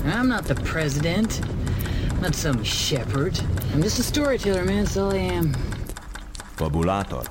I'm not the president. I'm not some shepherd. I'm just a storyteller, man. That's all I am. Fabulator.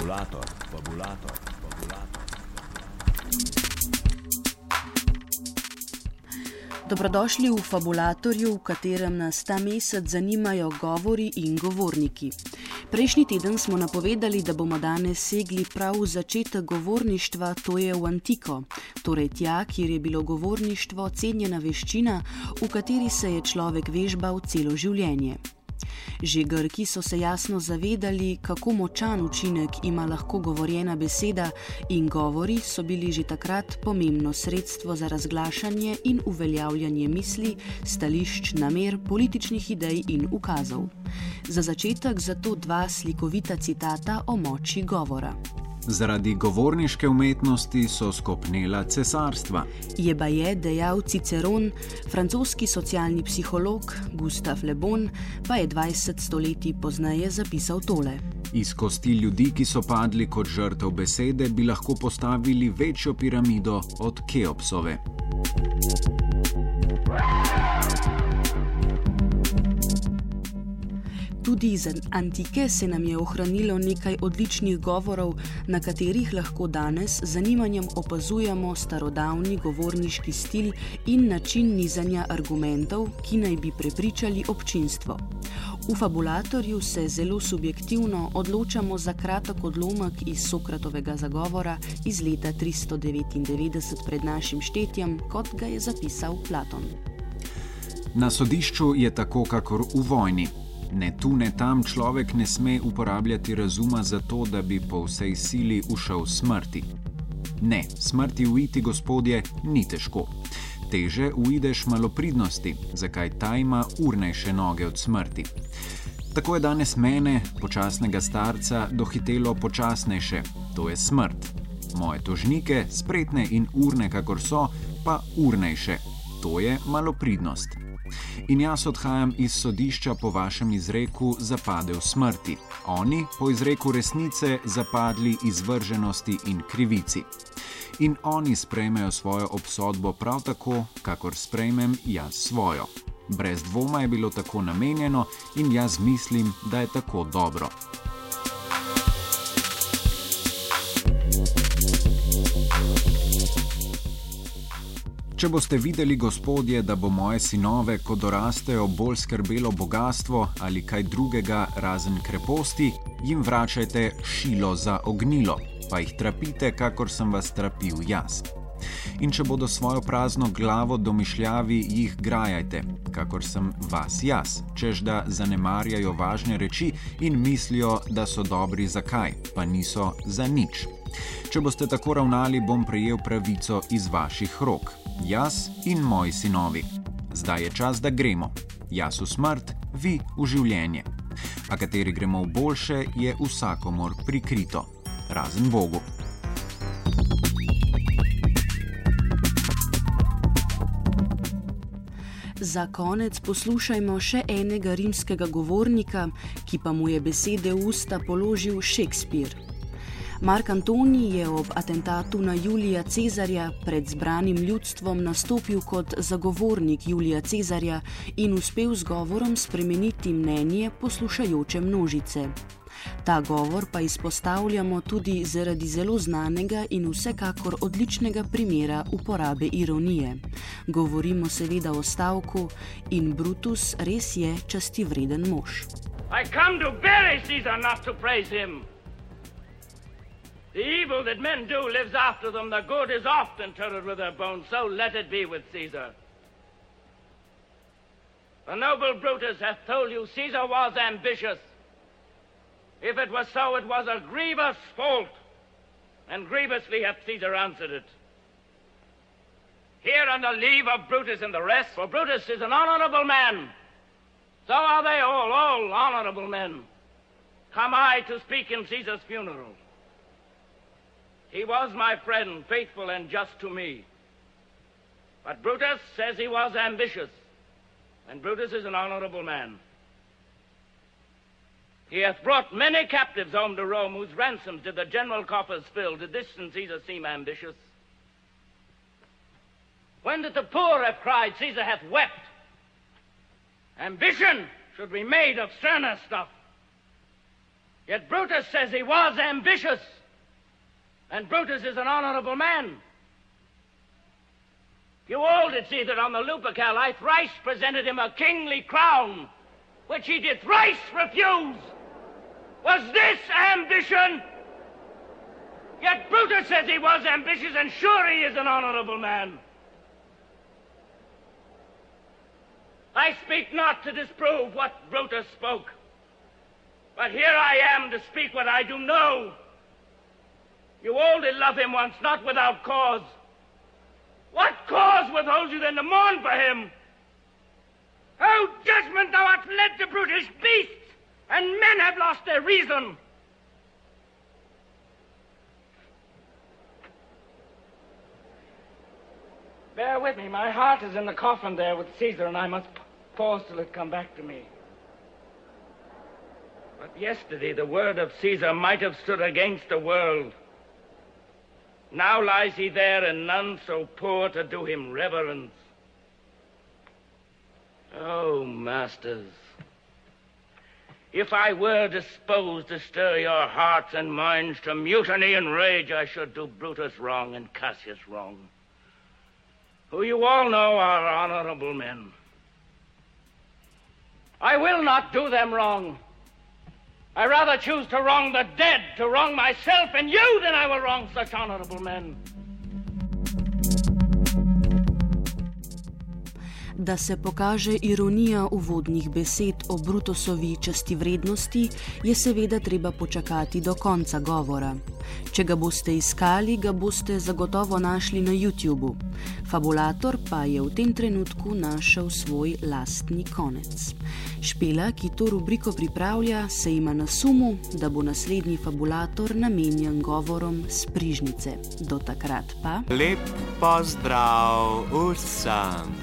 Dobrodošli v Fabulatorju, v katerem nas ta mesec zanimajo govori in govorniki. Prejšnji teden smo napovedali, da bomo danes segli prav v začetek govorništva, to je v antiko, torej tja, kjer je bilo govorništvo cenjena veščina, v kateri se je človek vežbal celo življenje. Že Grki so se jasno zavedali, kako močan učinek ima lahko govorjena beseda, in govori so bili že takrat pomembno sredstvo za razglašanje in uveljavljanje misli, stališč, namer, političnih idej in ukazov. Za začetek zato dva slikovita citata o moči govora. Zaradi govorniške umetnosti so skopnela cesarstva. Je baje dejal Ciceron, francoski socialni psiholog Gustave Le Bon pa je 20 stoletij pozneje zapisal tole. Iz kosti ljudi, ki so padli kot žrtev besede, bi lahko postavili večjo piramido od Keopsove. Tudi iz antike se nam je ohranilo nekaj odličnih govorov, na katerih lahko danes z zanimanjem opazujemo starodavni govorniški stil in način nizanja argumentov, ki naj bi prepričali občinstvo. V Fabulatorju se zelo subjektivno odločamo za kratek odlomek iz Sokratovega zagovora iz leta 399 pred našim štetjem, kot ga je zapisal Platon. Na sodišču je tako, kakor v vojni. Ne tu, ne tam človek ne sme uporabljati razuma za to, da bi po vsej sili ušel smrti. Ne, smrti uiti, gospodje, ni težko. Teže uideš malopridnosti, zakaj ta ima urnejše noge od smrti. Tako je danes mene, počasnega starca, dohitelo počasnejše, to je smrt. Moje tožnike, spretne in urne, kakor so, pa urnejše, to je malopridnost. In jaz odhajam iz sodišča po vašem izreku zapadel smrti. Oni po izreku resnice zapadli izvrženosti in krivici. In oni sprejmejo svojo obsodbo prav tako, kakor sprejmem jaz svojo. Brez dvoma je bilo tako namenjeno in jaz mislim, da je tako dobro. Če boste videli, gospodje, da bo moje sinove, ko dorastejo, bolj skrbelo bogastvo ali kaj drugega razen kreposti, jim vračajte šilo za ognilo, pa jih trapite, kakor sem vas trapil jaz. In če bodo svojo prazno glavo domišljavi, jih grajajte, kakor sem vas jaz, čež da zanemarjajo važne reči in mislijo, da so dobri za kaj, pa niso za nič. Če boste tako ravnali, bom prejel pravico iz vaših rok. Jaz in moji sinovi. Zdaj je čas, da gremo. Jaz v smrt, vi v življenje. A kateri gremo v boljše, je vsakomor prikrito. Razen Bogu. Za konec poslušajmo še enega rimskega govornika, ki pa mu je besede v usta položil Shakespeare. Mark Antoni je ob atentatu na Julija Cezarja pred zbranim ljudstvom nastopil kot zagovornik Julija Cezarja in uspel z govorom spremeniti mnenje poslušajoče množice. Ta govor pa izpostavljamo tudi zaradi zelo znanega in vsekakor odličnega primera uporabe ironije. Govorimo seveda o stavku: in Brutus res je častivreden mož. I come to bury Caesar, not to praise him. The evil that men do lives after them. The good is oft interred with their bones. So let it be with Caesar. The noble Brutus hath told you Caesar was ambitious. If it was so, it was a grievous fault, and grievously hath Caesar answered it. Here on the leave of Brutus and the rest, for Brutus is an honorable man. So are they all honorable men. Come I to speak in Caesar's funeral. He was my friend, faithful and just to me. But Brutus says he was ambitious, and Brutus is an honorable man. He hath brought many captives home to Rome, whose ransoms did the general coffers fill. Did this in Caesar seem ambitious? When that the poor have cried, Caesar hath wept. Ambition should be made of sterner stuff. Yet Brutus says he was ambitious, and Brutus is an honorable man. You all did see that on the Lupercal I thrice presented him a kingly crown, which he did thrice refuse. Was this ambition? Yet Brutus says he was ambitious, and sure he is an honorable man. I speak not to disprove what Brutus spoke, but here I am to speak what I do know. You all did love him once, not without cause. What cause withholds you then to mourn for him? Oh, judgment, thou art led to brutish beasts, and men have lost their reason. Bear with me, my heart is in the coffin there with Caesar, and I must pause till it come back to me. But yesterday the word of Caesar might have stood against the world. Now lies he there, and none so poor to do him reverence. Oh, masters, if I were disposed to stir your hearts and minds to mutiny and rage, I should do Brutus wrong and Cassius wrong, who you all know are honorable men. I will not do them wrong. I rather choose to wrong the dead, to wrong myself and you, than I will wrong such honorable men. Da se pokaže ironija uvodnih besed o Brutusovi častivrednosti, je seveda treba počakati do konca govora. Če ga boste iskali, ga boste zagotovo našli na YouTubu. Fabulator pa je v tem trenutku našel svoj lastni konec. Špela, ki to rubriko pripravlja, se ima na sumu, da bo naslednji Fabulator namenjen govorom s Prižnice. Do takrat pa... Lep pozdrav vsem!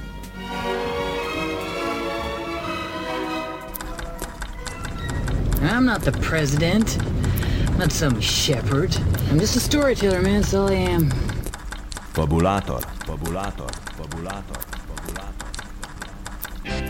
I'm not the president. I'm not some shepherd. I'm just a storyteller, man, that's all I am. Fabulator, fabulator, fabulator.